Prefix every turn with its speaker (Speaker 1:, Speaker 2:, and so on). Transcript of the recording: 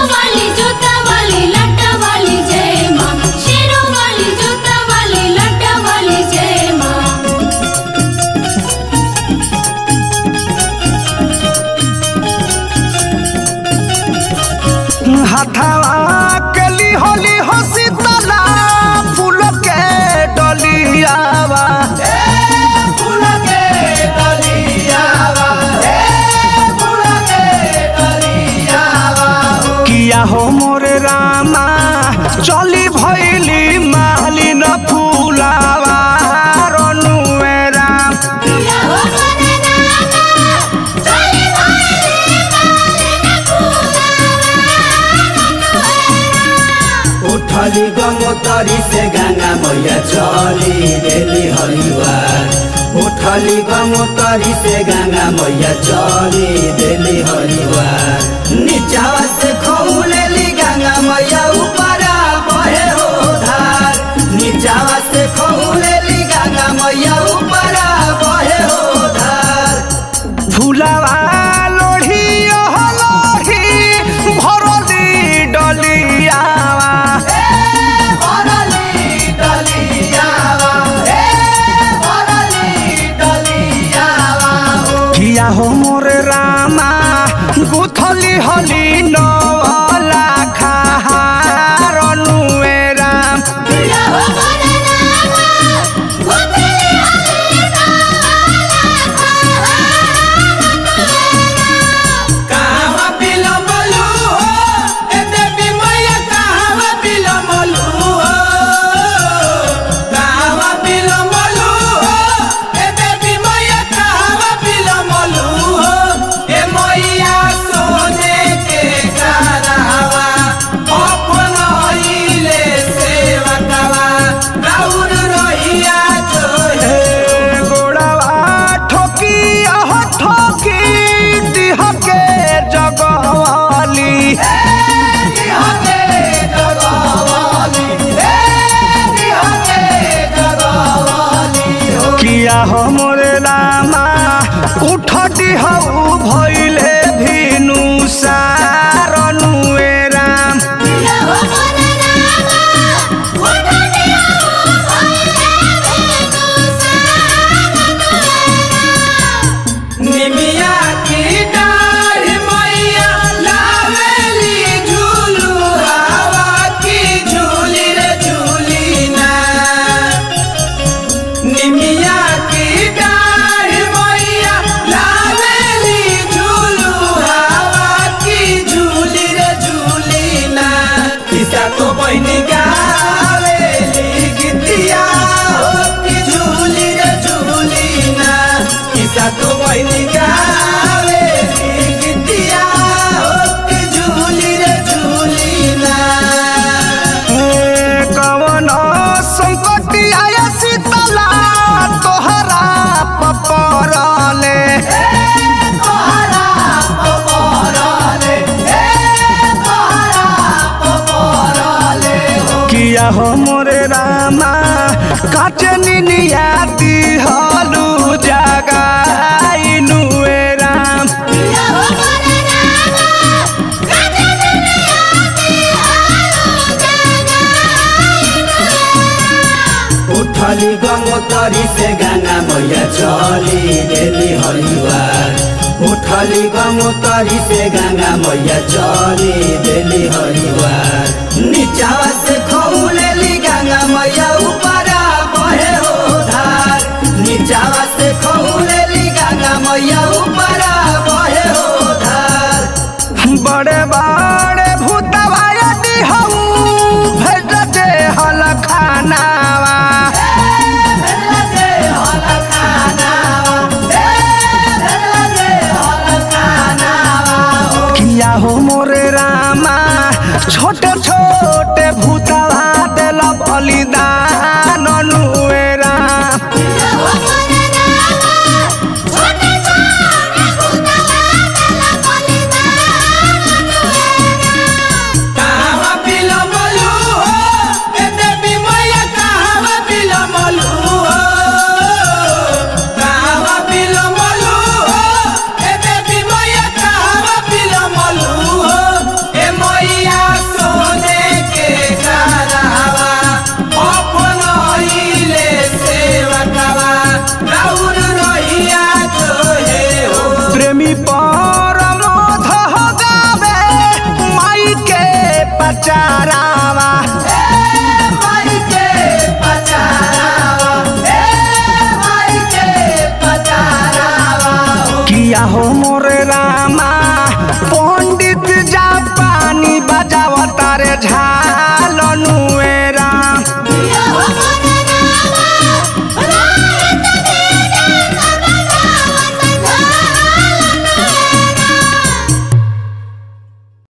Speaker 1: वाली जोता वाली लट्टा वाली जय माँ। शेरों वाली जोता वाली लट्टा वाली जय माँ।
Speaker 2: हाथावा कली होली हो शीतला फूल के डलियावा फूल के डलियावा फूल के डलियावा किया हो मोरे रामा चली भइली मालिन फूलावा रनुए राम।
Speaker 1: किया हो मोरे रामा चली भइली मालिन
Speaker 3: उठली गंगोतरी से गंगा मैया चली देली हरिवार। उठली गंगोतरी से गंगा मैया चली देली हरिवार। नीचावा से खौलेली गंगा मैया ऊपरा बहे हो धार। नीचावा से खौलेली गंगा मैया ऊपरा बहे हो धार।
Speaker 2: फूलावा लोढ़ी ओह लोढ़ी भरली डलियावा किया हो मोरे रामा गुथली हली नवला खारनुए राम।
Speaker 1: किया हो मोरे रामा गुथली हली नवला
Speaker 3: कहवा बिलमलू हो ए देवी मैया कहवा बिलमलू हो। कहवा बिलमलू हो ए देवी मैया कहवा बिलमलू हो। ए मैया सोने के करावा अपन आइले सेवकवा राउर रहिया जो
Speaker 2: हे गोड़ावा ठोकी अह ठोकी दिह के जगवाली किया हो मोरे रामा उठती हऊ भइले भिनु सारनुए राम।
Speaker 1: किया हो मोरे रामा उठती हऊ भइले भिनु सारनुए
Speaker 3: निमिया की डाढ़ मैया लावेली झूलू हवा की झूली रे झूली ना। निमिया की डाढ़ मैया लावेली झूलू हवा की झूली रे झूली ना। किसा तो बहनी गावेली गीतिया हो की झूली रे झूली ना। किसा तो बहनी गावेली गीतिया हो की झूली रे झूली ना।
Speaker 2: कवन संकट आया शीतला तोहरा पपरले किया हो मोरे रामा काटे निनिया दिहलू जगाइनुए राम।
Speaker 1: किया हो मोरे रामा काटे निनिया दिहलू जगाइनुए
Speaker 3: उठली गंगोतरी से गंगा मैया चली देली हरिवार। उठली गंगोतरी से गंगा मैया चली देली हरिवार। नीचावा से खौलेली गंगा मैया ऊपरा बहे हो धार। नीचावा से खौलेली गंगा मैया ऊपरा बहे हो धार।
Speaker 2: बड़े बड़े भूतवा यदि हऊ भेज दे हल खानावा किया हो मोरे रामा छोटे छोटे भूतवा देल बलिदान नुए राम।
Speaker 1: किया हो मोरे रामा छोटे छोटे भूतवा देल बलिदान
Speaker 3: कहवा बिलमलू हो ए देवी मैया कहवा बिलमलू हो। कहवा बिलमलू हो ए देवी मैया कहवा बिलमलू हो। ए मैया
Speaker 2: हो